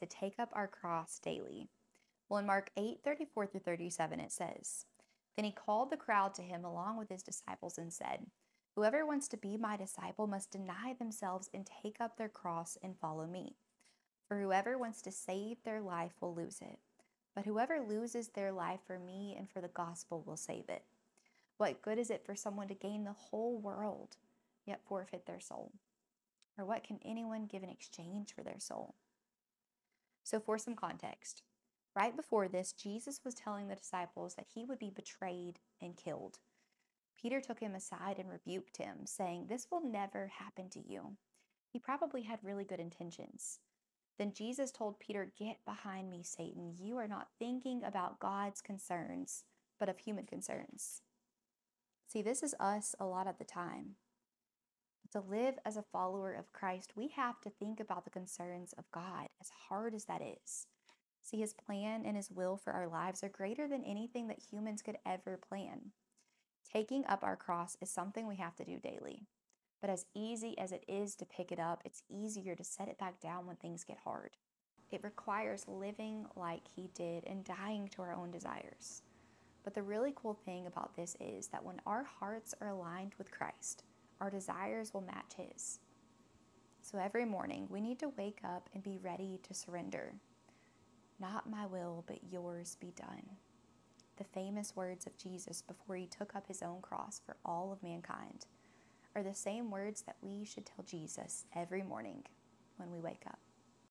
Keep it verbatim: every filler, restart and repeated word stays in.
to take up our cross daily. Well, in Mark eight thirty-four through thirty-seven, it says, Then he called the crowd to him along with his disciples and said, Whoever wants to be my disciple must deny themselves and take up their cross and follow me. For whoever wants to save their life will lose it. But whoever loses their life for me and for the gospel will save it. What good is it for someone to gain the whole world, yet forfeit their soul? Or what can anyone give in exchange for their soul? So, for some context, right before this, Jesus was telling the disciples that he would be betrayed and killed. Peter took him aside and rebuked him, saying, This will never happen to you. He probably had really good intentions. Then Jesus told Peter, Get behind me, Satan. You are not thinking about God's concerns, but of human concerns. See, this is us a lot of the time. To live as a follower of Christ, we have to think about the concerns of God, as hard as that is. See, his plan and his will for our lives are greater than anything that humans could ever plan. Taking up our cross is something we have to do daily. But as easy as it is to pick it up, it's easier to set it back down when things get hard. It requires living like he did and dying to our own desires. But the really cool thing about this is that when our hearts are aligned with Christ, our desires will match his. So every morning, we need to wake up and be ready to surrender. Not my will, but yours be done. The famous words of Jesus before he took up his own cross for all of mankind are the same words that we should tell Jesus every morning when we wake up.